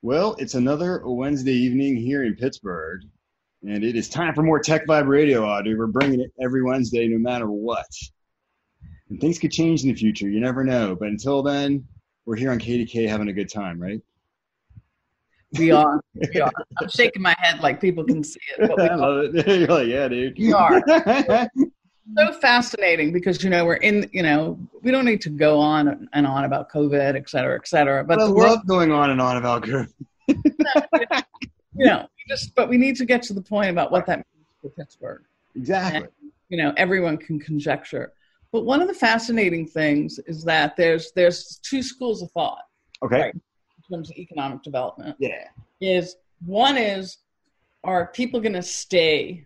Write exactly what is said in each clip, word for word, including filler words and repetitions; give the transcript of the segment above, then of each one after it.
Well, it's another Wednesday evening here in Pittsburgh, and it is time for more Tech Vibe Radio, Audrey. We're bringing it every Wednesday, no matter what. And things could change in the future. You never know. But until then, we're here on K D K having a good time, right? We are. We are. I'm shaking my head like people can see it. But we I love it. You're like, yeah, dude. We are. So fascinating because, you know, we're in, you know, we don't need to go on and on about COVID, et cetera, et cetera. But I the love world, going on and on about COVID. you know, we just, but we need to get to the point about what that means for Pittsburgh. Exactly. And, you know, everyone can conjecture. But one of the fascinating things is that there's there's two schools of thought. Okay. Right, in terms of economic development. Yeah. Is one is, are people going to stay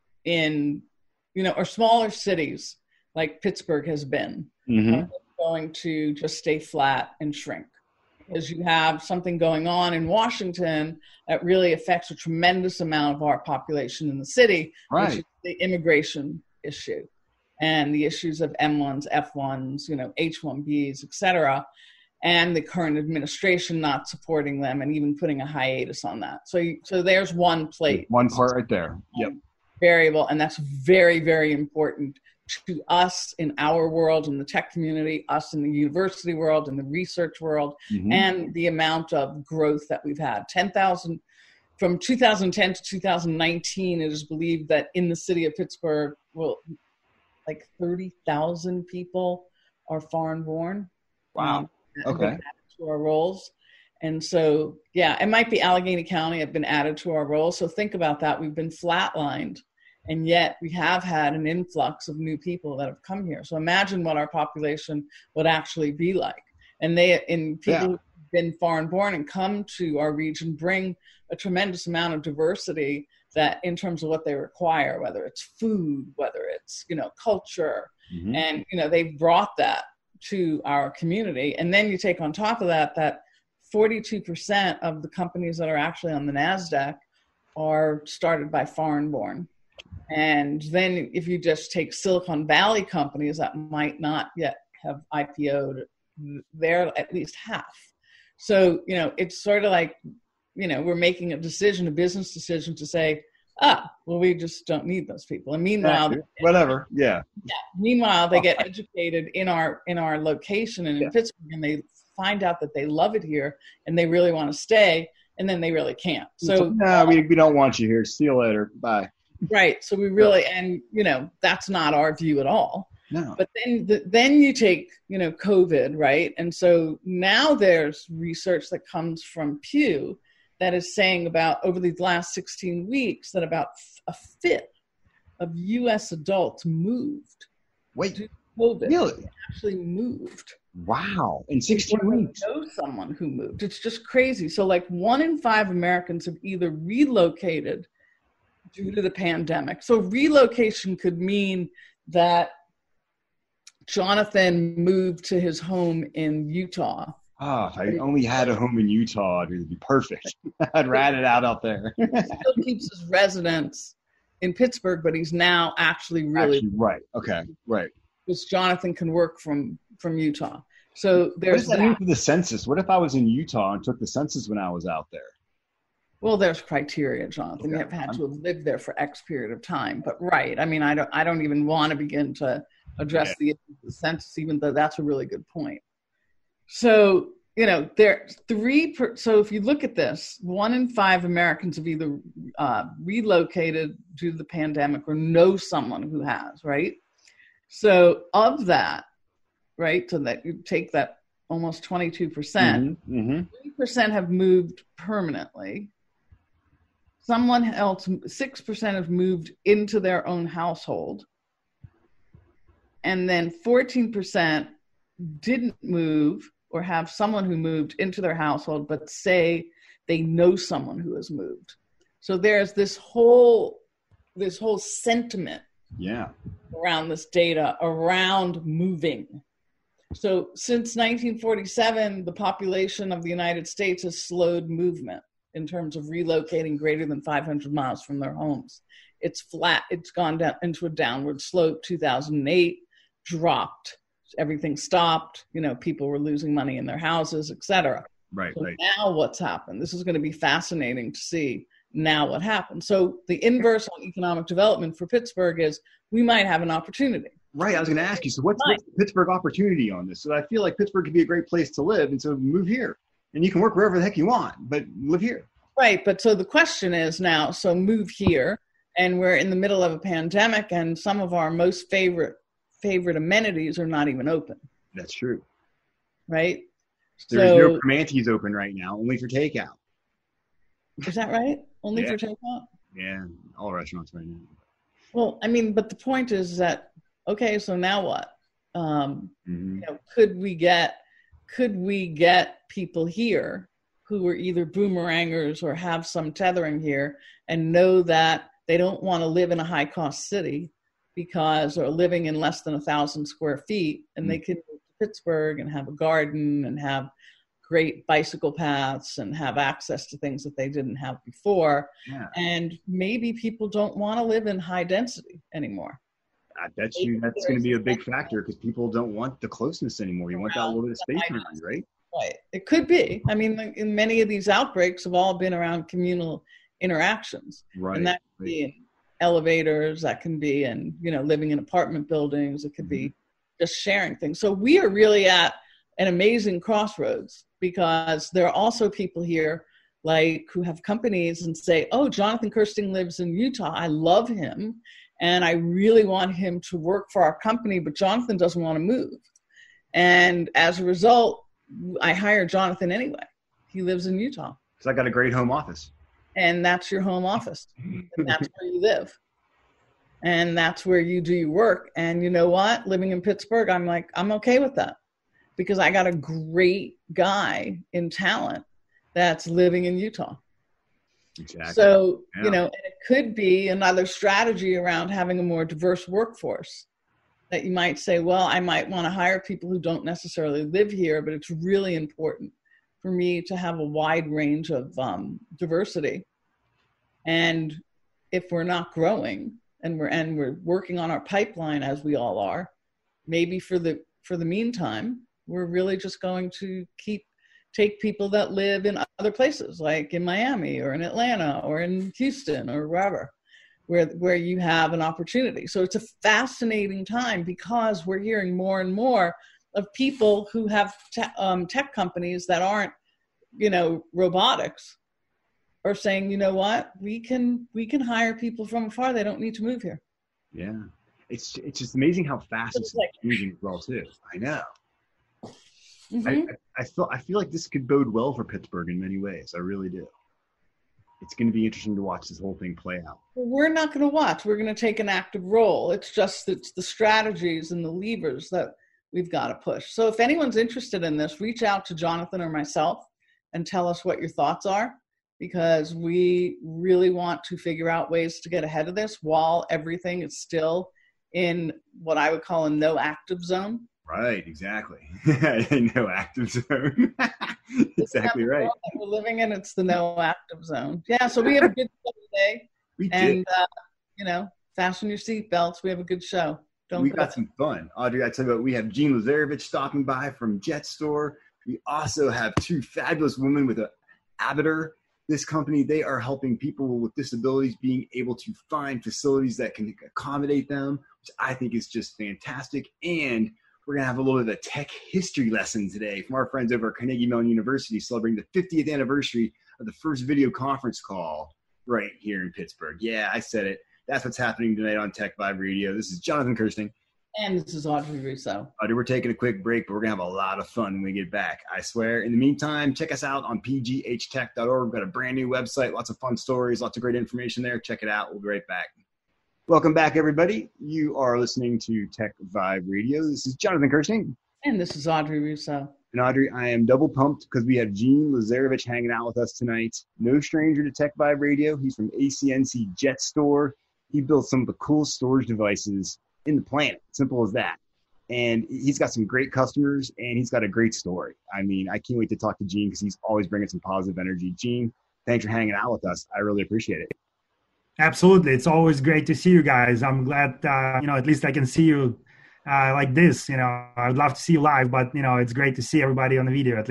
in, you know, or smaller cities like Pittsburgh has been, Mm-hmm. going to just stay flat and shrink? Because you have something going on in Washington that really affects a tremendous amount of our population in the city, Right. which is the immigration issue and the issues of M ones, F ones, you know, H one Bs, et cetera, and the current administration not supporting them and even putting a hiatus on that. So, you, so there's one plate. One part right there. Yep. Variable, and that's very, very important to us in our world, in the tech community, us in the university world, in the research world, Mm-hmm. and the amount of growth that we've had. ten thousand, from two thousand ten to two thousand nineteen, it is believed that in the city of Pittsburgh, well, like thirty thousand people are foreign born. Wow. Um, Okay. added to our rolls. And so, yeah, it might be Allegheny County have been added to our rolls. So think about that. We've been flatlined, and yet we have had an influx of new people that have come here. So imagine what our population would actually be like. And they, and people Yeah. who've been foreign born and come to our region bring a tremendous amount of diversity that in terms of what they require, whether it's food, whether it's, you know, culture, Mm-hmm. and, you know, they've brought that to our community. And then you take on top of that, that forty-two percent of the companies that are actually on the NASDAQ are started by foreign born. And then if you just take Silicon Valley companies that might not yet have I P O'd, they're at least half. So, you know, it's sort of like, you know, we're making a decision, a business decision to say, ah, well, we just don't need those people. And meanwhile, whatever. Yeah. yeah, meanwhile, they get educated in our in our location and in Yeah. Pittsburgh, and they find out that they love it here and they really want to stay, and then they really can't. So no, we, we don't want you here. See you later. Bye. right. So we really, and you know, that's not our view at all. No. But then the, then you take, you know, COVID, right? And so now there's research that comes from Pew that is saying about over these last sixteen weeks that about a fifth of U S adults moved. Wait, due to COVID. really? They actually moved. Wow. In sixteen Or weeks. know someone who moved. It's just crazy. So like one in five Americans have either relocated due to the pandemic. So relocation could mean that Jonathan moved to his home in Utah. Oh, if I only had a home in Utah, it would be perfect. I'd rat it out out there. He still keeps his residence in Pittsburgh, but he's now actually really Actually, right. Okay. Right. because Jonathan can work from from Utah. So What there's does that that. mean for the census? What if I was in Utah and took the census when I was out there? Well, there's criteria, Jonathan. You Okay. have had to have lived there for X period of time. But right, I mean, I don't I don't even want to begin to address Yeah. the issue of the census, even though that's a really good point. So, you know, there three. Per, so if you look at this, one in five Americans have either uh, relocated due to the pandemic or know someone who has, right? So of that, right, so that you take that almost twenty-two percent, Mm-hmm. three percent have moved permanently. Someone else, six percent have moved into their own household. And then fourteen percent didn't move or have someone who moved into their household, but say they know someone who has moved. So there's this whole, this whole sentiment Yeah. around this data around moving. So since nineteen forty-seven, the population of the United States has slowed movement in terms of relocating greater than five hundred miles from their homes. It's flat. It's gone down into a downward slope. two thousand eight dropped. Everything stopped. You know, people were losing money in their houses, et cetera. Right, So right. now what's happened? This is going to be fascinating to see now what happens. So the inverse on economic development for Pittsburgh is we might have an opportunity. Right. I was going to ask you, so what's, what's the Pittsburgh opportunity on this? So I feel like Pittsburgh could be a great place to live, and so move here. And you can work wherever the heck you want, but live here. Right. But so the question is now, so move here, and we're in the middle of a pandemic, and some of our most favorite favorite amenities are not even open. That's true. Right? There's so, no Primanti's open right now, only for takeout. Is that right? Only Yeah. for takeout? Yeah, all restaurants right now. Well, I mean, but the point is that, okay, so now what? Um, Mm-hmm. you know, could we get could we get people here who are either boomerangers or have some tethering here and know that they don't want to live in a high cost city because they're living in less than a thousand square feet, and mm-hmm. they can move to Pittsburgh and have a garden and have great bicycle paths and have access to things that they didn't have before. Yeah. And maybe people don't want to live in high density anymore. I bet you that's going to be a big factor because people don't want the closeness anymore. You want that little bit of space around you, right? Right. It could be. I mean, in many of these outbreaks have all been around communal interactions. Right. And that can be in elevators, that can be in, you know, living in apartment buildings, it could mm-hmm. be just sharing things. So we are really at an amazing crossroads because there are also people here like who have companies and say, oh, Jonathan Kirsting lives in Utah. I love him. And I really want him to work for our company, but Jonathan doesn't want to move. And as a result, I hired Jonathan anyway. He lives in Utah. Because I got a great home office. And that's your home office. And that's where you live. And that's where you do your work. And you know what? Living in Pittsburgh, I'm like, I'm okay with that. Because I got a great guy in talent that's living in Utah. Exactly. So, yeah. you know, and it could be another strategy around having a more diverse workforce that you might say, well, I might want to hire people who don't necessarily live here, but it's really important for me to have a wide range of um, diversity. And if we're not growing and we're, and we're working on our pipeline as we all are, maybe for the, for the meantime, we're really just going to keep take people that live in other places, like in Miami or in Atlanta or in Houston or wherever, where, where you have an opportunity. So it's a fascinating time because we're hearing more and more of people who have te- um, tech companies that aren't, you know, robotics are saying, you know what, we can, we can hire people from afar. They don't need to move here. Yeah. It's, it's just amazing how fast So it's it's like, changing as well too. I know. mm-hmm. I, I feel I feel like this could bode well for Pittsburgh in many ways. I really do. It's going to be interesting to watch this whole thing play out. Well, we're not going to watch. We're going to take an active role. It's just it's the strategies and the levers that we've got to push. So if anyone's interested in this, reach out to Jonathan or myself and tell us what your thoughts are, because we really want to figure out ways to get ahead of this while everything is still in what I would call a no active zone. Right, exactly. No active zone. Exactly right. That we're living in, it's the no active zone. Yeah, so we have a good show today. We and, did. Uh, you know, fasten your seatbelts. We have a good show. Don't we go. got some fun. Audrey, I tell you what, we have Jean Lazarevich stopping by from Jet Store. We also have two fabulous women with a Abiter. This company, they are helping people with disabilities being able to find facilities that can accommodate them, which I think is just fantastic. And we're going to have a little bit of a tech history lesson today from our friends over at Carnegie Mellon University, celebrating the fiftieth anniversary of the first video conference call right here in Pittsburgh. Yeah, I said it. That's what's happening tonight on Tech Vibe Radio. This is Jonathan Kirsting. And this is Audrey Russo. Audrey, we're taking a quick break, but we're going to have a lot of fun when we get back, I swear. In the meantime, check us out on p g h tech dot org. We've got a brand new website, lots of fun stories, lots of great information there. Check it out. We'll be right back. Welcome back, everybody. You are listening to Tech Vibe Radio. This is Jonathan Kirsting. And this is Audrey Russo. And Audrey, I am double pumped because we have Jean Lazarevich hanging out with us tonight. No stranger to Tech Vibe Radio. He's from A C N C Jet Store. He built some of the coolest storage devices in the planet. Simple as that. And he's got some great customers, and he's got a great story. I mean, I can't wait to talk to Jean because he's always bringing some positive energy. Jean, thanks for hanging out with us. I really appreciate it. Absolutely. It's always great to see you guys. I'm glad, uh, you know, at least I can see you uh, like this. You know, I would love to see you live, but, you know, it's great to see everybody on the video at least.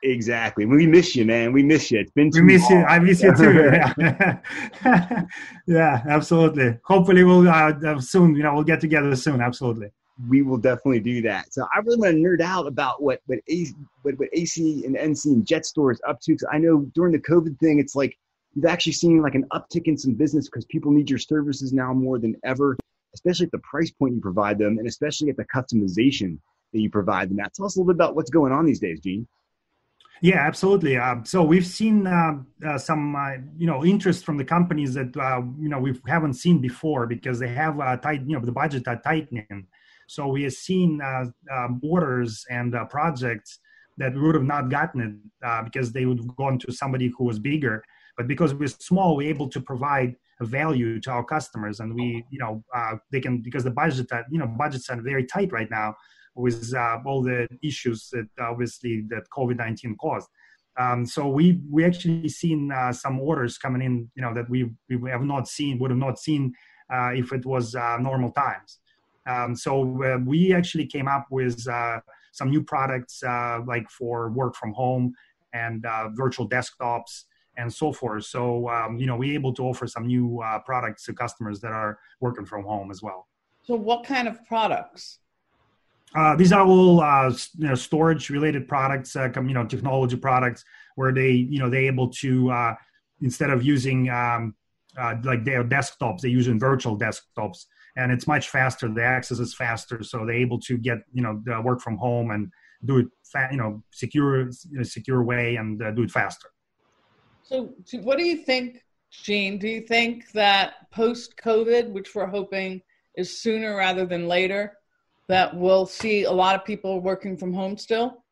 Exactly. We miss you, man. We miss you. It's been too We miss long. you. I miss you too. Yeah, yeah, absolutely. Hopefully, we'll uh, soon. You know, we'll get together soon. Absolutely. We will definitely do that. So I really want to nerd out about what what A, what, what A C and N C and JetStor is up to. Because I know during the COVID thing, it's like you've actually seen like an uptick in some business because people need your services now more than ever, especially at the price point you provide them, and especially at the customization that you provide them at. Tell us a little bit about what's going on these days, Gene. Yeah, absolutely. Uh, so we've seen uh, uh, some, uh, you know, interest from the companies that uh, you know we haven't seen before because they have uh, tight, you know, the budget are tightening. So we have seen uh, um, orders and uh, projects that we would have not gotten it uh, because they would have gone to somebody who was bigger. But because we're small, we're able to provide a value to our customers, and we, you know, uh, they can because the budget, that you know, budgets are very tight right now with uh, all the issues that obviously that COVID nineteen caused. Um, so we we actually seen uh, some orders coming in, you know, that we we have not seen, would have not seen uh, if it was uh, normal times. Um, so uh, we actually came up with uh, some new products uh, like for work from home and uh, virtual desktops and so forth. So, um, you know, we're able to offer some new uh, products to customers that are working from home as well. So what kind of products? Uh, these are all uh, you know, storage-related products, uh, you know, technology products, where they, you know, they're able to uh, instead of using um, uh, like their desktops, they're using virtual desktops, and it's much faster. The access is faster, so they're able to get, you know, the work from home and do it, fa- you know, secure, in a secure way, and uh, do it faster. So, what do you think, Gene? Do you think that post-COVID, which we're hoping is sooner rather than later, that we'll see a lot of people working from home still?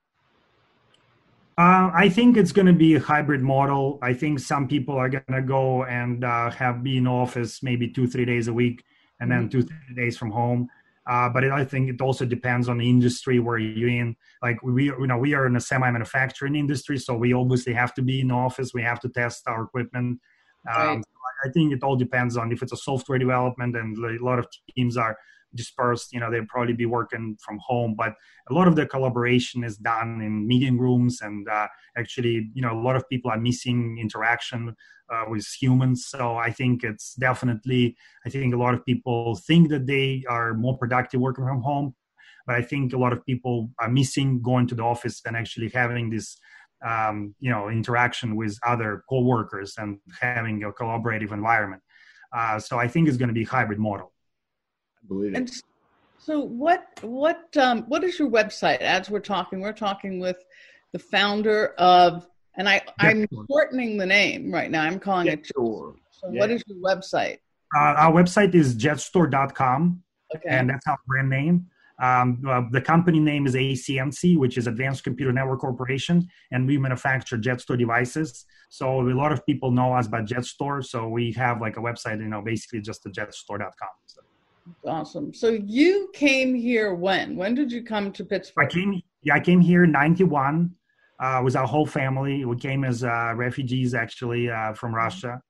Uh, I think it's going to be a hybrid model. I think some people are going to go and uh, have be in office maybe two, three days a week, and mm-hmm. then two, three days from home. Uh, but it, I think it also depends on the industry where you're in. Like we, you know, we are in a semi-manufacturing industry, so we obviously have to be in the office. We have to test our equipment. Um, right. I think it all depends on if it's a software development, and a lot of teams are dispersed, you know, they'll probably be working from home, but a lot of the collaboration is done in meeting rooms, and uh, actually, you know, a lot of people are missing interaction uh, with humans. So I think it's definitely, I think a lot of people think that they are more productive working from home, but I think a lot of people are missing going to the office and actually having this, um, you know, interaction with other coworkers and having a collaborative environment. Uh, so I think it's going to be a hybrid model. Believe it. And so what what um what is your website? As we're talking, we're talking with the founder of, and I, I'm shortening the name right now. I'm calling it JetStor. So yeah. What is your website? Uh, our website is jetstor dot com, okay. And that's our brand name. Um, uh, the company name is A C N C, which is Advanced Computer Network Corporation, and we manufacture JetStor devices. So a lot of people know us by JetStor. So we have like a website, you know, basically just the jetstor dot com. So. Awesome. So you came here when? When did you come to Pittsburgh? I came. Yeah, I came here in ninety-one uh, with our whole family. We came as uh, refugees, actually, uh, from Russia,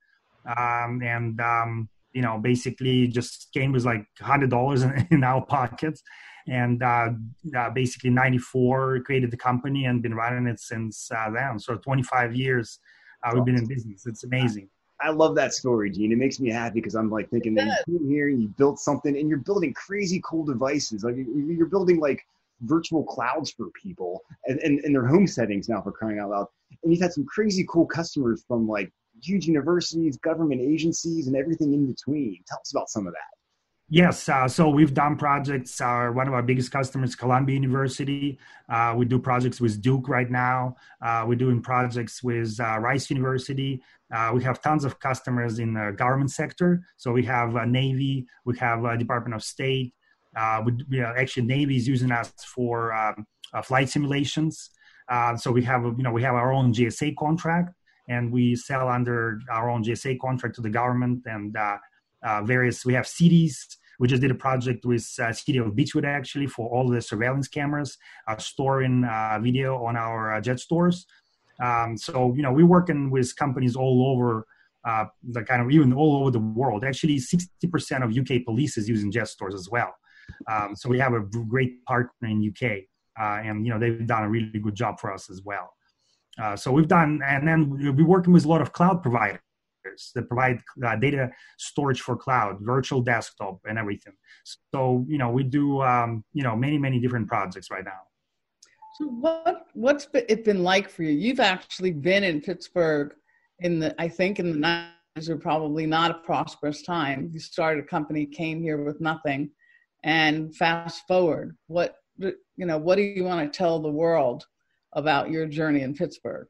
um, and um, you know, basically just came with like one hundred dollars in, in our pockets, and uh, uh, basically ninety-four created the company and been running it since uh, then. So twenty-five years uh, we've been in business. It's amazing. I love that story, Gene. It makes me happy because I'm like thinking that you came here and you built something, and you're building crazy cool devices. Like you're building like virtual clouds for people and in and, and their home settings now, for crying out loud. And you've had some crazy cool customers from like huge universities, government agencies, and everything in between. Tell us about some of that. Yes, uh, so we've done projects. Uh, one of our biggest customers, Columbia University. Uh, we do projects with Duke right now. Uh, we're doing projects with uh, Rice University. Uh, we have tons of customers in the government sector. So we have uh, Navy, we have uh, Department of State. Uh, we, we are, actually, Navy is using us for um, uh, flight simulations. Uh, so we have, you know, we have our own G S A contract, and we sell under our own G S A contract to the government and uh, uh, various. We have cities. We just did a project with uh, City of Beechwood, actually, for all the surveillance cameras, uh, storing uh, video on our uh, JetStors. Um, so, you know, we're working with companies all over, uh, the kind of even all over the world. Actually, sixty percent of U K police is using JetStors as well. Um, so we have a great partner in U K, uh, and, you know, they've done a really good job for us as well. Uh, so we've done, and then we're working with a lot of cloud providers that provide uh, data storage for cloud, virtual desktop, and everything. So, you know, we do, um, you know, many, many different projects right now. So what, what's it been like for you? You've actually been in Pittsburgh in the, I think in the nineties were probably not a prosperous time. You started a company, came here with nothing, and fast forward, what, you know, what do you want to tell the world about your journey in Pittsburgh?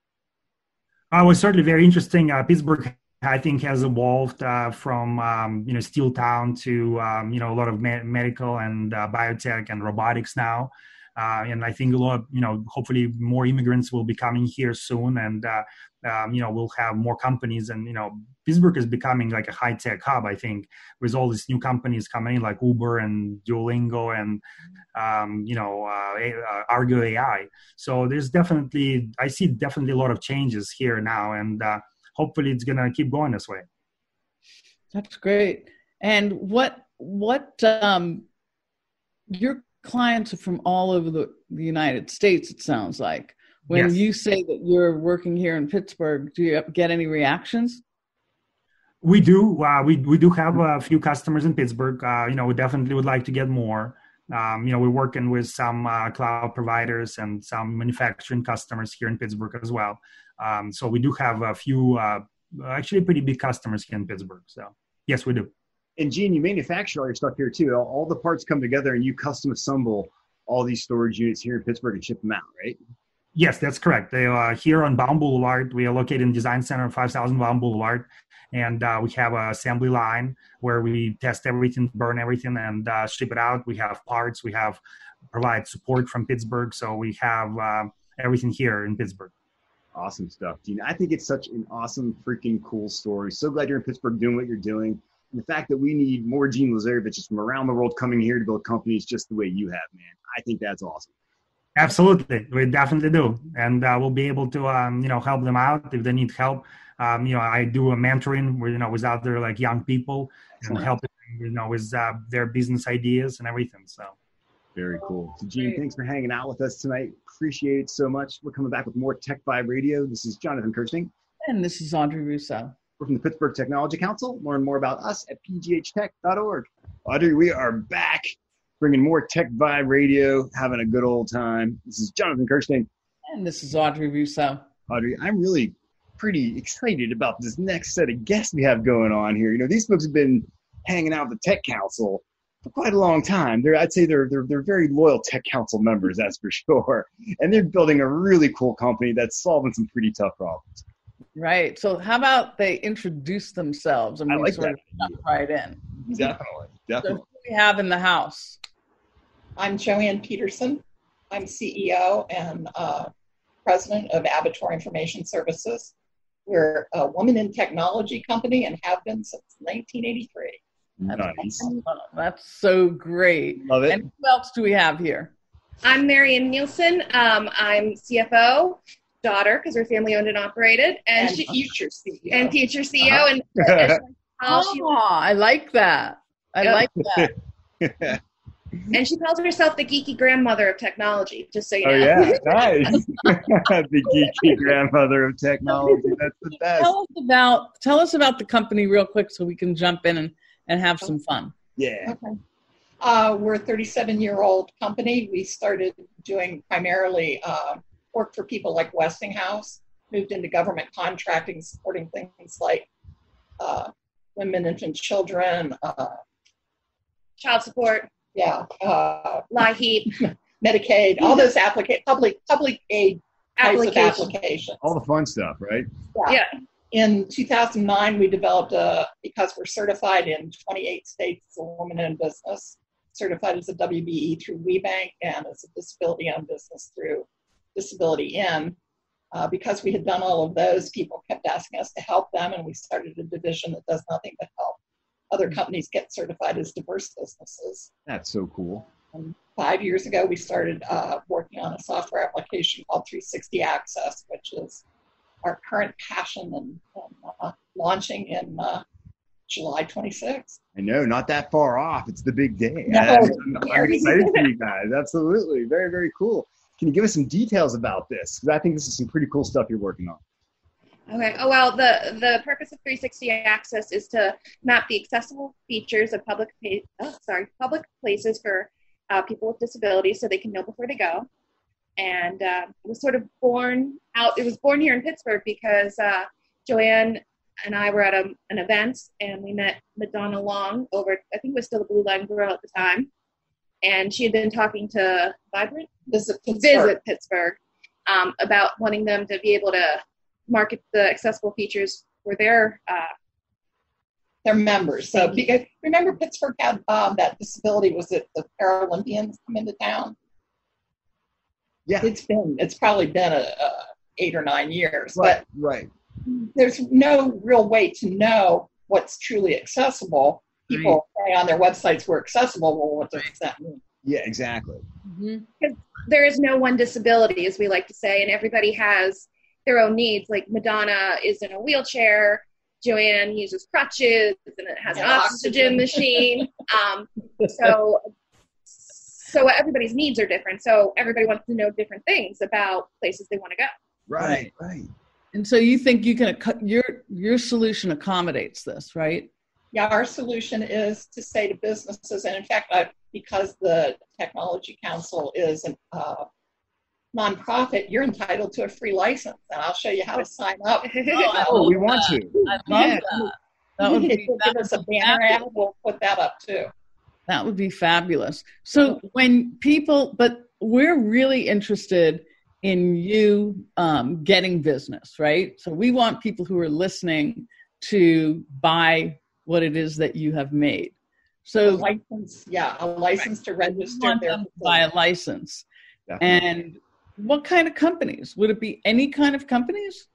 Uh, it was certainly very interesting. Uh, Pittsburgh, I think, has evolved uh, from um, you know steel town to um, you know a lot of me- medical and uh, biotech and robotics now, uh, and I think a lot of, you know hopefully more immigrants will be coming here soon, and uh, um, you know we'll have more companies, and you know Pittsburgh is becoming like a high tech hub. I think with all these new companies coming in like Uber and Duolingo and um, you know uh, Argo A I. So there's definitely I see definitely a lot of changes here now, and uh, hopefully it's gonna keep going this way. That's great. And what what um, your clients are from all over the, the United States, it sounds like. When Yes. you say that you're working here in Pittsburgh, do you get any reactions? We do. Uh, we we do have a few customers in Pittsburgh. Uh, you know, we definitely would like to get more. Um, you know, we're working with some uh, cloud providers and some manufacturing customers here in Pittsburgh as well. Um, so we do have a few, uh, actually pretty big customers here in Pittsburgh. So yes, we do. And Gene, you manufacture all your stuff here too. All, all the parts come together and you custom assemble all these storage units here in Pittsburgh and ship them out, right? Yes, that's correct. They are here on Baum Boulevard. We are located in Design Center, five thousand Baum Boulevard. And uh, we have an assembly line where we test everything, burn everything, and uh, ship it out. We have parts. We have provide support from Pittsburgh. So we have uh, everything here in Pittsburgh. Awesome stuff, Gene. I think it's such an awesome, freaking cool story. So glad you're in Pittsburgh doing what you're doing. And the fact that we need more Gene Lazareviches from around the world coming here to build companies just the way you have, man. I think that's awesome. Absolutely. We definitely do. And uh, we'll be able to, um, you know, help them out if they need help. Um, you know, I do a mentoring where, you know, with other like young people and helping them, you know, with uh, their business ideas and everything. So. Very cool. So Gene, thanks for hanging out with us tonight. Appreciate it so much. We're coming back with more Tech Vibe Radio. This is Jonathan Kirsting. And this is Audrey Russo. We're from the Pittsburgh Technology Council. Learn more about us at p g h tech dot org. Audrey, we are back, bringing more Tech Vibe Radio, having a good old time. This is Jonathan Kirsting. And this is Audrey Russo. Audrey, I'm really pretty excited about this next set of guests we have going on here. You know, these folks have been hanging out with the Tech Council for quite a long time. They're, I'd say they're, they're, they're very loyal Tech Council members, that's for sure. And they're building a really cool company that's solving some pretty tough problems. Right. So how about they introduce themselves and I we like sort that. of jump right in. Definitely, So definitely. who do we have in the house? I'm Joanne Peterson. I'm C E O and uh, president of Abator Information Services. We're a woman in technology company and have been since nineteen eighty-three. Nice. That's so great. Love it. And who else do we have here? I'm Marian Nielsen. Um, I'm C F O, daughter, because we're family owned and operated, and, And she, future C E O. and future C E O. Uh-huh. And uh, Oh, she, I like that. I Yeah. like that. and she calls herself the geeky grandmother of technology. Just so you Oh, know. yeah. Nice. The geeky grandmother of technology. That's the best. Tell us about tell us about the company real quick so we can jump in and, and have some fun. Yeah. Okay. Uh, we're a thirty-seven-year-old company. We started doing primarily uh, work for people like Westinghouse, moved into government contracting, supporting things like uh, women, infant children, uh, Child support, yeah, uh, LIHEAP, Medicaid, all those applica- public public aid types of application. applications. All the fun stuff, right? Yeah. In two thousand nine, we developed a, because we're certified in twenty-eight states as a woman in business, certified as a W B E through WeBank and as a disability-owned business through Disability In. Uh, because we had done all of those, people kept asking us to help them, and we started a division that does nothing but help other companies get certified as diverse businesses. That's so cool. And five years ago, we started uh, working on a software application called three sixty Access, which is our current passion and, and uh, launching in uh, July twenty-sixth. I know, not that far off. It's the big day. No, I'm, I'm excited for you guys. Absolutely. Very, very cool. can you give us some details about this? Because I think this is some pretty cool stuff you're working on. Okay. Oh, well, the, the purpose of three sixty Access is to map the accessible features of public oh, sorry, public places for uh, people with disabilities so they can know before they go. And uh, it was sort of born out, it was born here in Pittsburgh because uh, Joanne and I were at a, an event and we met Madonna Long over, I think it was still the Blue Line Grill at the time. And she had been talking to Vibrant, Visit Pittsburgh, Visit Pittsburgh um, about wanting them to be able to market the accessible features for their uh, their members. So because, remember Pittsburgh had um, that disability, was it the Paralympians come into town? Yeah. It's been, it's probably been a, a eight or nine years, Right, but right. there's no real way to know what's truly accessible. People say on their websites we're accessible. Well, what does that mean? Yeah, exactly. Mm-hmm. There is no one disability, as we like to say, and everybody has their own needs. Like Madonna is in a wheelchair, Joanne uses crutches, and it has Yeah, an oxygen, oxygen. machine. Um, so, so everybody's needs are different. So everybody wants to know different things about places they want to go. Right, right. And so you think you can, your your solution accommodates this, right? Yeah, our solution is to say to businesses, and in fact, I, because the Technology Council is a uh, nonprofit, you're entitled to a free license, and I'll show you how to sign up. I Oh, love we want that. to. I love Yeah. that. That would If be, you'll that give us would a be banner ad, fabulous. we'll put that up too. That would be fabulous. So when people, but we're really interested in you um, getting business, right? So we want people who are listening to buy what it is that you have made. A So license, yeah, a license to we register want their them to buy a license. Definitely. And what kind of companies? Would it be any kind of companies?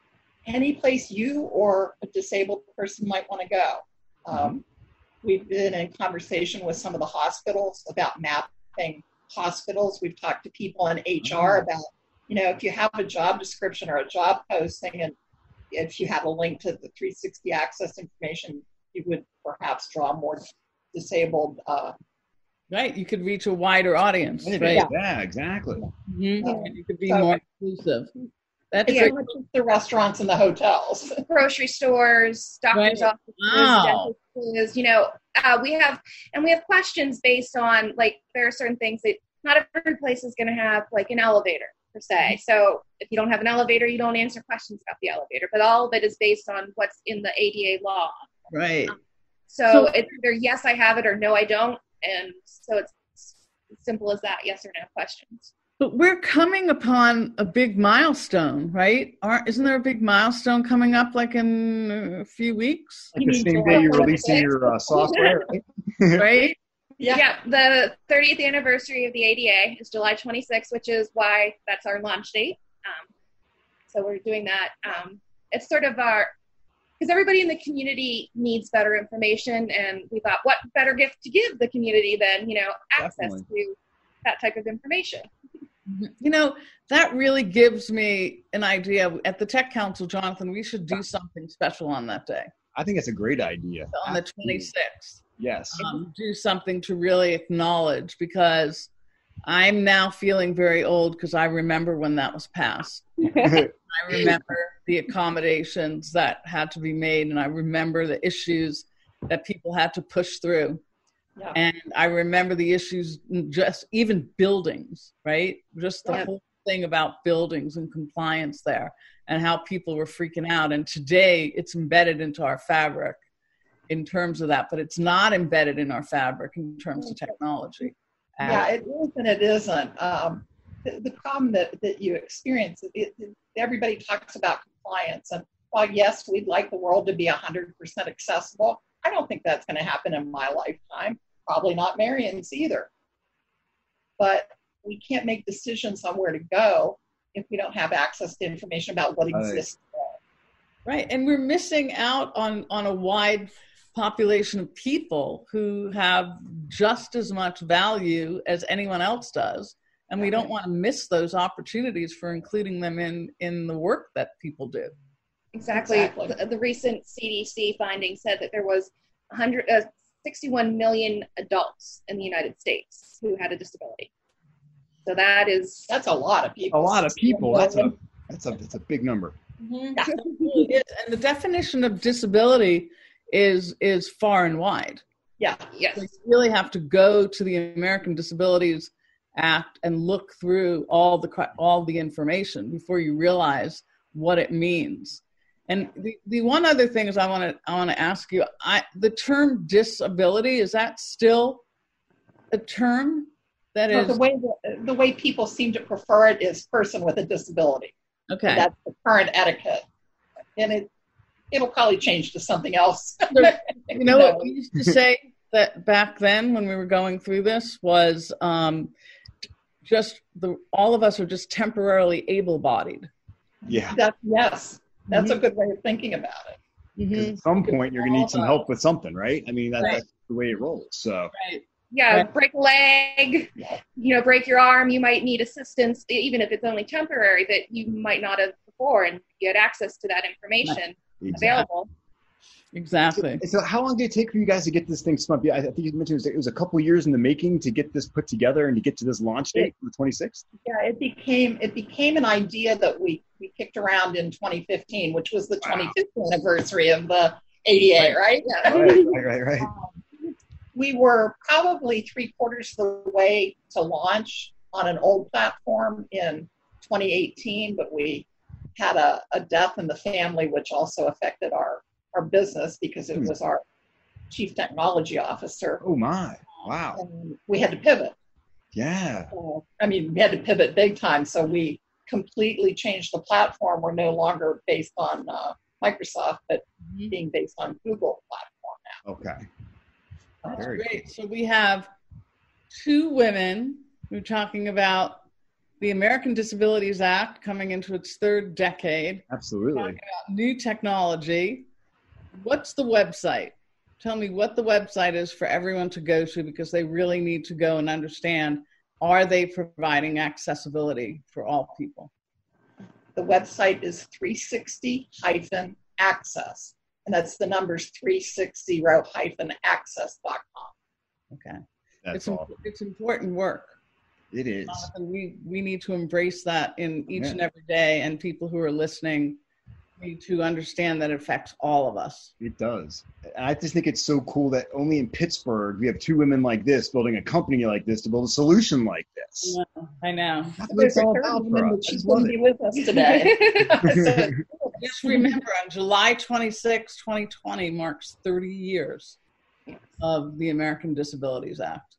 any place you or a disabled person might want to go. Um, we've been in conversation with some of the hospitals about mapping hospitals. We've talked to people in H R about, you know, if you have a job description or a job posting, and if you have a link to the three sixty Access information, you would perhaps draw more disabled. Uh, Right, you could reach a wider audience, right? Yeah, yeah exactly. Mm-hmm. And you could be So- more inclusive. That's it's great. not just the restaurants and the hotels. Grocery stores, doctor's Right. offices, Wow. dentists, you know, uh, we have, and we have questions based on, like, there are certain things that not every place is going to have, like, an elevator, per se. So if you don't have an elevator, you don't answer questions about the elevator, but all of it is based on what's in the A D A law. Right. So, So- it's either yes, I have it, or no, I don't. And so it's as simple as that, yes or no questions. But we're coming upon a big milestone, right? Aren't, isn't there a big milestone coming up like in a few weeks, Like You the mean same July day you're twenty-sixth? releasing your uh, software. right? right? Yeah. Yeah, the thirtieth anniversary of the A D A is July twenty-sixth, which is why that's our launch date. Um, so we're doing that. Um, it's sort of our, because everybody in the community needs better information, and we thought, what better gift to give the community than, you know, access Definitely. to that type of information. You know, that really gives me an idea. At the Tech Council, Jonathan, we should do something special on that day, I think it's a great idea. on the Absolutely. twenty-sixth. Yes. Um, do something to really acknowledge, because I'm now feeling very old because I remember when that was passed. I remember the accommodations that had to be made, and I remember the issues that people had to push through. Yeah. And I remember the issues, just even buildings, right? Just the Yeah. whole thing about buildings and compliance there, and how people were freaking out. And today it's embedded into our fabric in terms of that, but it's not embedded in our fabric in terms of technology. Yeah, it is and it isn't. Um, the, the problem that, that you experience, it, it, everybody talks about compliance. And while, yes, we'd like the world to be one hundred percent accessible, I don't think that's going to happen in my lifetime. Probably not Marion's either. But we can't make decisions on where to go if we don't have access to information about what Right. exists. Right, and we're missing out on, on a wide population of people who have just as much value as anyone else does, and we don't want to miss those opportunities for including them in, in the work that people do. Exactly. Exactly. The, the recent C D C finding said that there was one hundred, uh, sixty-one million adults in the United States who had a disability. So that is That's a lot of A people. lot of people. That's a that's a that's a big number. Mhm. It really is. And the definition of disability is is far and wide. Yeah. yes. So you really have to go to the American Disabilities Act and look through all the cri- all the information before you realize what it means. And the, the one other thing is I want to I want to ask you, I the term disability, is that still a term that No, is the way the, the way people seem to prefer it is person with a disability. okay? That's the current etiquette, and it it'll probably change to something else. You know what we used to say that back then when we were going through this was um, just the all of us are just temporarily able-bodied. Yeah. That, yes, that's Mhm. a good way of thinking about it. 'Cause at some point you're gonna need some help with something, right? I mean, that, Right. that's the way it rolls. So Right. Yeah, Right. break a leg, you know, break your arm. You might need assistance, even if it's only temporary, that you might not have before, and get access to that information exactly. available. Exactly. So how long did it take for you guys to get this thing spun up? Yeah, I think you mentioned it was, it was a couple years in the making to get this put together and to get to this launch date, the twenty-sixth. Yeah, it became it became an idea that we we kicked around in twenty fifteen, which was the Wow. twenty-fifth anniversary of the A D A, right? Yeah. Right, right, right, right. Um, we were probably three quarters of the way to launch on an old platform in twenty eighteen, but we had a, a death in the family, which also affected our, our business because it Hmm. was our chief technology officer. Oh my! Wow. And we had to pivot. Yeah. So, I mean, we had to pivot big time. So we completely changed the platform. We're no longer based on uh, Microsoft, but Mhm. being based on Google platform now. Okay. That's Very great. So we have two women who are talking about the American Disabilities Act coming into its third decade, Absolutely. new technology. What's the website? Tell me what the website is for everyone to go to, because they really need to go and understand, are they providing accessibility for all people? The website is three sixty access, and that's the numbers three sixty access dot com. Okay. That's It's, all. im- it's important work. It is. And we, we need to embrace that in each Yeah. and every day, and people who are listening need to understand that it affects all of us. It does. And I just think it's so cool that only in Pittsburgh we have two women like this building a company like this to build a solution like this. I know. That's what There's it's a all third about for woman, us. but I she just love couldn't be it. with us today. So, Just remember, on July twenty-sixth, twenty twenty marks thirty years of the American Disabilities Act.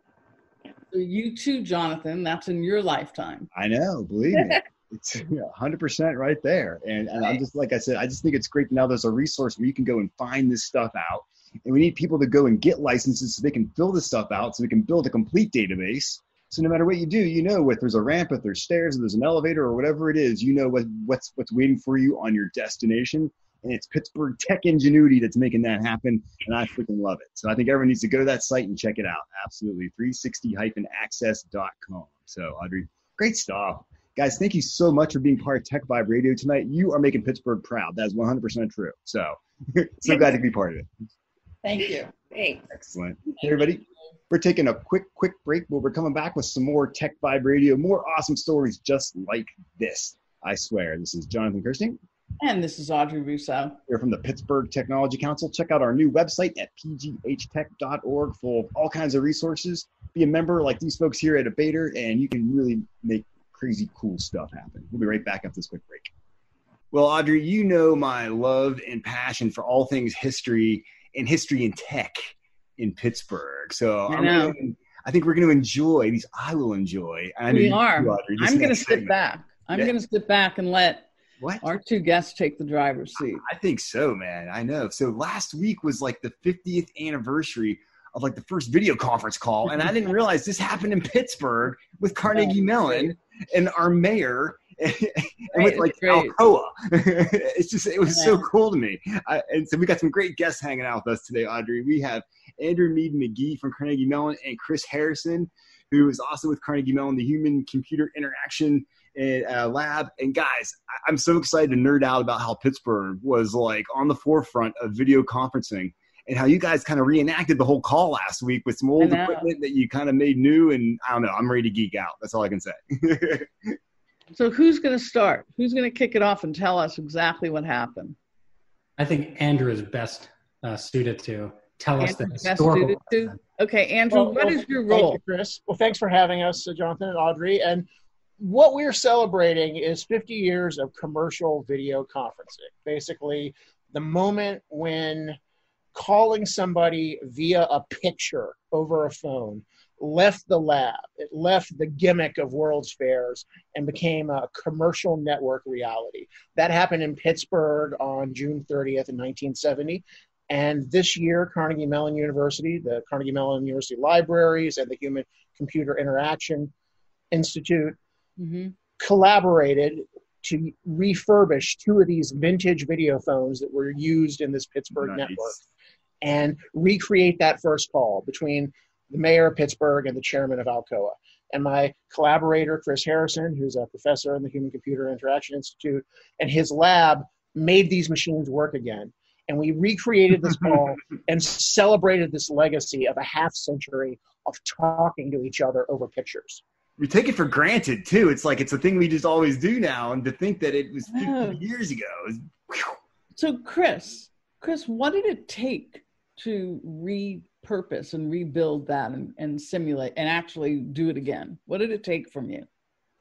So you too, Jonathan, that's in your lifetime. I know, believe me. It's one hundred percent right there. And, and I'm just, like I said, I just think it's great that now there's a resource where you can go and find this stuff out. And we need people to go and get licenses so they can fill this stuff out, so we can build a complete database. So no matter what you do, you know, if there's a ramp, if there's stairs, if there's an elevator or whatever it is, you know what, what's what's waiting for you on your destination. And it's Pittsburgh Tech Ingenuity that's making that happen. And I freaking love it. So I think everyone needs to go to that site and check it out. Absolutely. three sixty access dot com. So Audrey, great stuff. Guys, thank you so much for being part of Tech Vibe Radio tonight. You are making Pittsburgh proud. That is one hundred percent true. So, so glad to be part of it. thank you. Thanks. Excellent. Hey, everybody, we're taking a quick, quick break, but we're coming back with some more Tech Vibe Radio, more awesome stories just like this. I swear. This is Jonathan Kirsting. And this is Audrey Rousseau. We're from the Pittsburgh Technology Council. Check out our new website at p g h tech dot org, full of all kinds of resources. Be a member like these folks here at Abater, and you can really make crazy cool stuff happen. We'll be right back after this quick break. Well, Audrey, you know my love and passion for all things history and history and tech in Pittsburgh. So I I'm know. gonna, I think we're going to enjoy, at least I will enjoy. I know We you are. too, Audrey, this I'm going to next sit segment. back. I'm Yeah. going to sit back and let What? our two guests take the driver's seat. I think so, man. I know. So last week was like the fiftieth anniversary of like the first video conference call. And I didn't realize this happened in Pittsburgh with Carnegie Mellon and our mayor and with Right, like it's great. Alcoa. It's just, it was so Yeah. cool to me. I, and so we got some great guests hanging out with us today, Audrey. We have Andrew Mead McGee from Carnegie Mellon and Chris Harrison, who is also with Carnegie Mellon, the Human Computer Interaction and, uh, Lab. And guys, I- I'm so excited to nerd out about how Pittsburgh was like on the forefront of video conferencing. and how you guys kind of reenacted the whole call last week with some old equipment that you kind of made new. And I don't know, I'm ready to geek out. That's all I can say. So who's going to start? Who's going to kick it off and tell us exactly what happened? I think Andrew is best uh, suited to tell us Andrew the best historical. suited to? Okay, Andrew, Well, what well, is your thank role? you, Chris. Well, thanks for having us, uh, Jonathan and Audrey. And what we're celebrating is fifty years of commercial video conferencing. Basically, the moment when calling somebody via a picture over a phone left the lab. It left the gimmick of World's Fairs and became a commercial network reality. That happened in Pittsburgh on June thirtieth in nineteen seventy. And this year, Carnegie Mellon University, the Carnegie Mellon University Libraries, and the Human Computer Interaction Institute Mm-hmm. collaborated to refurbish two of these vintage video phones that were used in this Pittsburgh Nice. network and recreate that first call between the mayor of Pittsburgh and the chairman of Alcoa. And my collaborator, Chris Harrison, who's a professor in the Human Computer Interaction Institute, and his lab made these machines work again. And we recreated this call and celebrated this legacy of a half century of talking to each other over pictures. We take it for granted too. It's like it's a thing we just always do now, and to think that it was fifty Oh. years ago is, whew. So Chris, Chris, what did it take to repurpose and rebuild that and, and simulate and actually do it again? What did it take from you?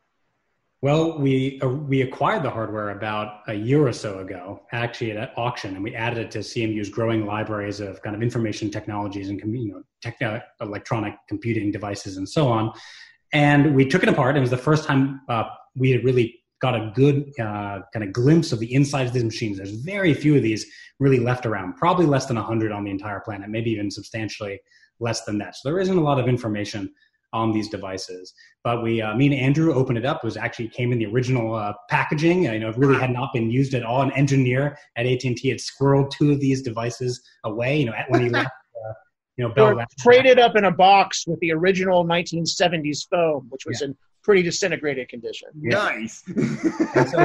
Well, we uh, we acquired the hardware about a year or so ago, actually at an auction, and we added it to C M U's growing libraries of kind of information technologies and you know tech, uh, electronic computing devices and so on. And we took it apart. It was the first time uh, we had really got a good uh, kind of glimpse of the insides of these machines. There's very few of these really left around, probably less than one hundred on the entire planet, maybe even substantially less than that. So there isn't a lot of information on these devices. But we, uh, me and Andrew opened it up. It was actually came in the original uh, packaging. Uh, you know, it really had not been used at all. An engineer at A T and T had squirreled two of these devices away, you know, when he left. Uh, You know, They Bell were traded up in a box with the original nineteen seventies foam, which was Yeah. in pretty disintegrated condition. Nice. And so,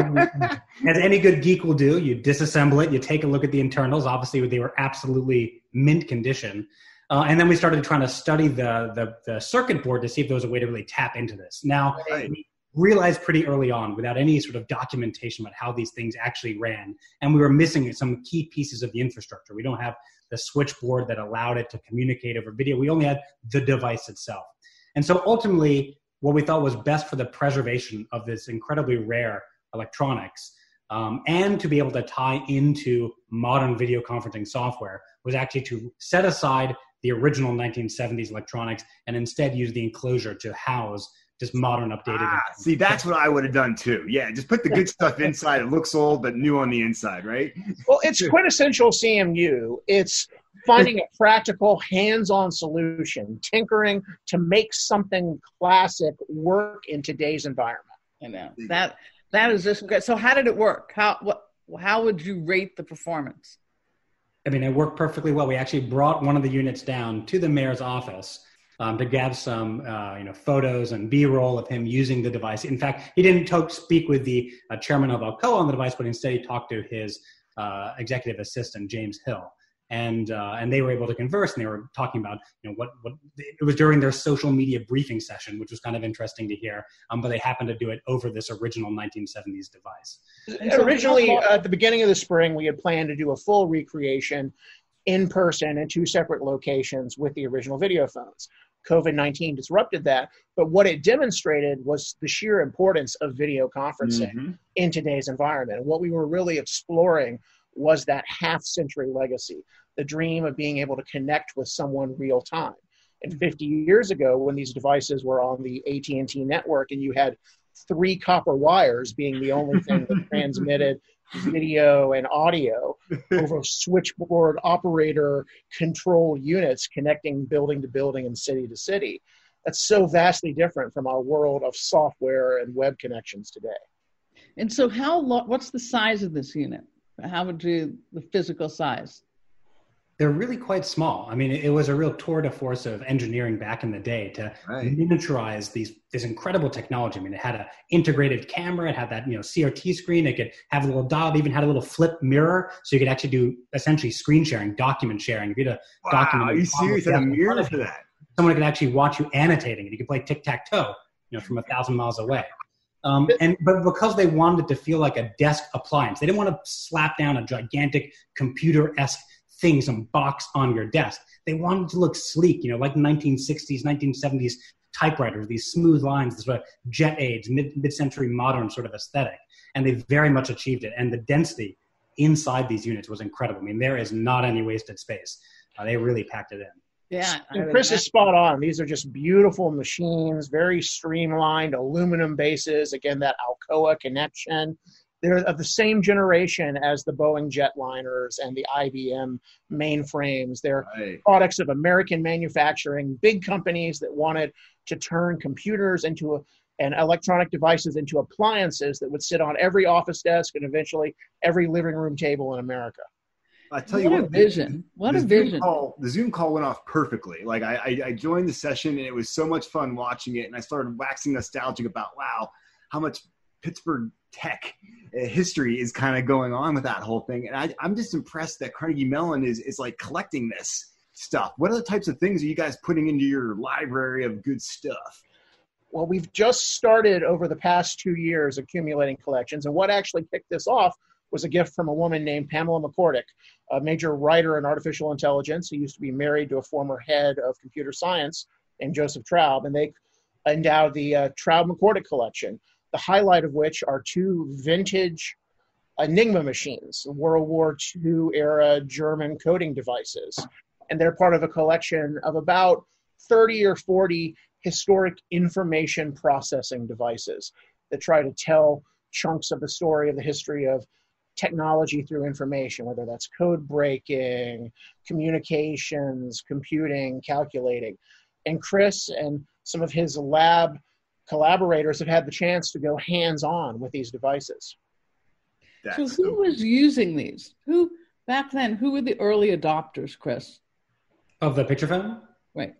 as any good geek will do, you disassemble it, you take a look at the internals. Obviously, they were absolutely mint condition. Uh, and then we started trying to study the, the the circuit board to see if there was a way to really tap into this. Now, Right. we realized pretty early on, without any sort of documentation about how these things actually ran, and we were missing some key pieces of the infrastructure. We don't have the switchboard that allowed it to communicate over video. We only had the device itself. And so ultimately, what we thought was best for the preservation of this incredibly rare electronics um, and to be able to tie into modern video conferencing software was actually to set aside the original nineteen seventies electronics and instead use the enclosure to house just modern updated. Ah, see, that's what I would have done too. Yeah, just put the good stuff inside. It looks old, but new on the inside, right? Well, it's quintessential C M U. It's finding a practical, hands-on solution, tinkering to make something classic work in today's environment. I know that that is just good. So how did it work? How what? How would you rate the performance? I mean, it worked perfectly well. We actually brought one of the units down to the mayor's office um, to get some, uh, you know, photos and B-roll of him using the device. In fact, he didn't talk, speak with the uh, chairman of Alcoa on the device, but instead he talked to his uh, executive assistant, James Hill. And uh, and they were able to converse, and they were talking about, you know, what what it was during their social media briefing session, which was kind of interesting to hear. Um, but they happened to do it over this original nineteen seventies device. so Originally, how- uh, at the beginning of the spring, we had planned to do a full recreation in person in two separate locations with the original video phones. COVID nineteen disrupted that, but what it demonstrated was the sheer importance of video conferencing Mm-hmm. in today's environment. And what we were really exploring was that half-century legacy, the dream of being able to connect with someone real time. And fifty years ago, when these devices were on the A T and T network and you had three copper wires being the only thing that transmitted video and audio over switchboard operator control units connecting building to building and city to city, that's so vastly different from our world of software and web connections today. And so how lo- what's the size of this unit? How would you, the physical size? they're really quite small. I mean, it, it was a real tour de force of engineering back in the day to Right. miniaturize these this incredible technology. I mean, it had an integrated camera, it had that, you know, C R T screen, it could have a little dial, it even had a little flip mirror, so you could actually do essentially screen sharing, document sharing. If you had a Wow, document, are you serious? Had a mirror for that? someone could actually watch you annotating it. You could play tic-tac-toe, you know, from a thousand miles away. Um, and but because they wanted it to feel like a desk appliance, they didn't want to slap down a gigantic computer-esque thing, some box on your desk. They wanted to look sleek, you know, like nineteen sixties, nineteen seventies typewriters, these smooth lines, this sort of jet age, mid, mid-century modern sort of aesthetic. And they very much achieved it. And the density inside these units was incredible. I mean, there is not any wasted space. Uh, they really packed it in. Yeah. And Chris is spot on. These are just beautiful machines, very streamlined, aluminum bases. Again, that Alcoa connection. They're of the same generation as the Boeing jetliners and the I B M mainframes. They're Right. products of American manufacturing, big companies that wanted to turn computers into a, and electronic devices into appliances that would sit on every office desk and eventually every living room table in America. I tell What you a what, vision. What the a Zoom vision. Call, the Zoom call went off perfectly. Like I, I, I joined the session and it was so much fun watching it. And I started waxing nostalgic about, wow, how much Pittsburgh tech uh, history is kind of going on with that whole thing. And I, I'm just impressed that Carnegie Mellon is, is like collecting this stuff. What other types of things are you guys putting into your library of good stuff? Well, we've just started over the past two years accumulating collections. And what actually kicked this off was a gift from a woman named Pamela McCordick, a major writer in artificial intelligence who used to be married to a former head of computer science named Joseph Traub. And they endowed the uh, Traub-McCordick collection, the highlight of which are two vintage Enigma machines, World War Two era German coding devices. And they're part of a collection of about thirty or forty historic information processing devices that try to tell chunks of the story of the history of technology through information, whether that's code breaking, communications, computing, calculating. And Chris and some of his lab collaborators have had the chance to go hands-on with these devices. That's So who was using these? Who, back then, who were the early adopters, Chris? Of the picture phone? Right.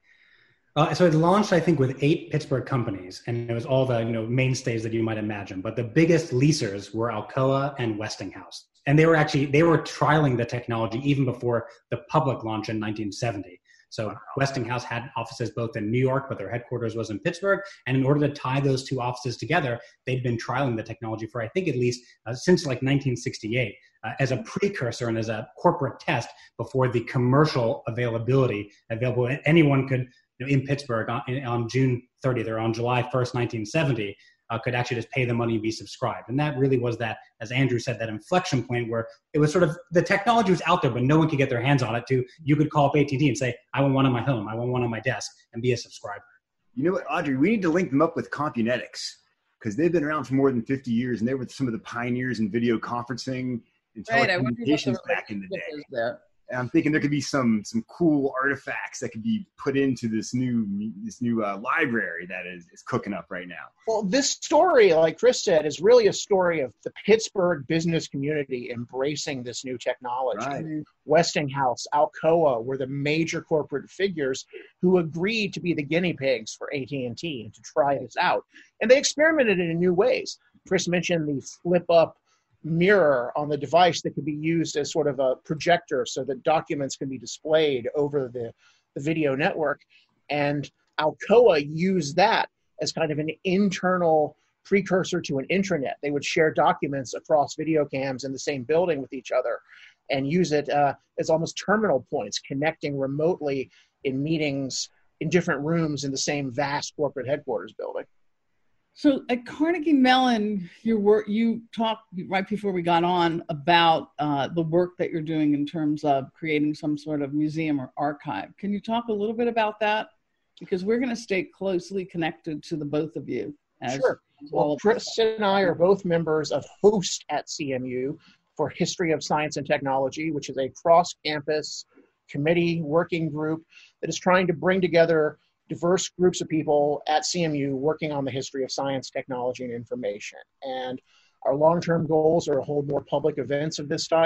Uh, so it launched, I think, with eight Pittsburgh companies, and it was all the you know mainstays that you might imagine. But the biggest leasers were Alcoa and Westinghouse, and they were actually they were trialing the technology even before the public launch in nineteen seventy. So Westinghouse had offices both in New York, but their headquarters was in Pittsburgh. And in order to tie those two offices together, they'd been trialing the technology for, I think, at least uh, since like nineteen sixty-eight uh, as a precursor and as a corporate test before the commercial availability available. Anyone could, you know, in Pittsburgh on, on June thirtieth or on July first, nineteen seventy, uh, could actually just pay the money and be subscribed. And that really was that, as Andrew said, that inflection point where it was sort of the technology was out there, but no one could get their hands on it. To you could call up A T and T and say, I want one on my home, I want one on my desk, and be a subscriber. You know what, Audrey, we need to link them up with Compunetics because they've been around for more than fifty years and they were some of the pioneers in video conferencing and Right. I wonder what the telecommunications back in the day. relationship is there. And I'm thinking there could be some some cool artifacts that could be put into this new this new uh, library that is, is cooking up right now. Well, this story, like Chris said, is really a story of the Pittsburgh business community embracing this new technology. Right. Westinghouse, Alcoa were the major corporate figures who agreed to be the guinea pigs for A T and T and to try this out. And they experimented in new ways. Chris mentioned the flip-up mirror on the device that could be used as sort of a projector so that documents can be displayed over the, the video network. And Alcoa used that as kind of an internal precursor to an intranet. They would share documents across video cams in the same building with each other and use it uh, as almost terminal points, connecting remotely in meetings in different rooms in the same vast corporate headquarters building. So at Carnegie Mellon, your work, you talked right before we got on about uh, the work that you're doing in terms of creating some sort of museum or archive. Can you talk a little bit about that? Because we're going to stay closely connected to the both of you. As, Sure. as Well, all Chris and I are both members of HOST at C M U for History of Science and Technology, which is a cross-campus committee working group that is trying to bring together diverse groups of people at C M U working on the history of science, technology, and information. And our long-term goals are to hold more public events of this type,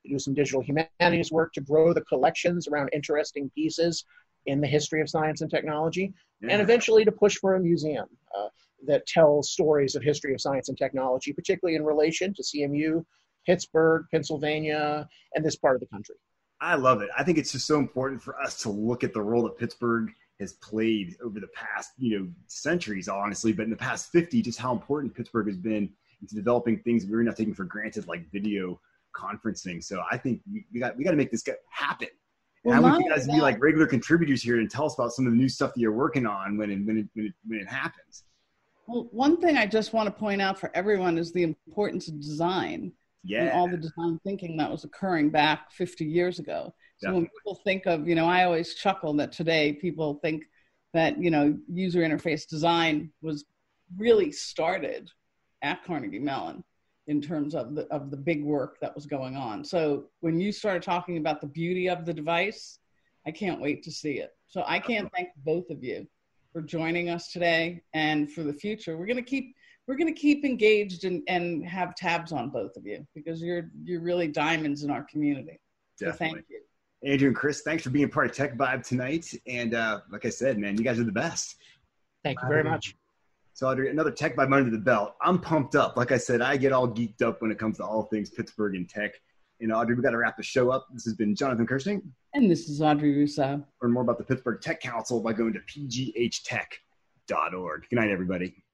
to do some digital humanities work, to grow the collections around interesting pieces in the history of science and technology, yeah. and eventually to push for a museum uh, that tells stories of history of science and technology, particularly in relation to C M U, Pittsburgh, Pennsylvania, and this part of the country. I love it. I think it's just so important for us to look at the role that Pittsburgh has played over the past, you know, centuries, honestly, but in the past fifty, just how important Pittsburgh has been into developing things we're not taking for granted, like video conferencing. So I think we, we got we got to make this happen. And well, I want you guys to be like regular contributors here and tell us about some of the new stuff that you're working on when it, when it, when it, when it happens. Well, one thing I just want to point out for everyone is the importance of design. Yeah. And all the design thinking that was occurring back fifty years ago. So Definitely. When people think of, you know, I always chuckle that today people think that, you know, user interface design was really started at Carnegie Mellon in terms of the, of the big work that was going on. So when you started talking about the beauty of the device, I can't wait to see it. So I can't thank both of you for joining us today, and for the future. We're going to keep We're going to keep engaged and, and have tabs on both of you, because you're you're really diamonds in our community. Definitely. So thank you. Andrew and Chris, thanks for being part of Tech Vibe tonight. And uh, like I said, man, you guys are the best. Thank you very much. So Audrey, another Tech Vibe under the belt. I'm pumped up. Like I said, I get all geeked up when it comes to all things Pittsburgh and tech. And Audrey, we got to wrap the show up. This has been Jonathan Kersting. And this is Audrey Rousseau. Learn more about the Pittsburgh Tech Council by going to p g h tech dot org. Good night, everybody.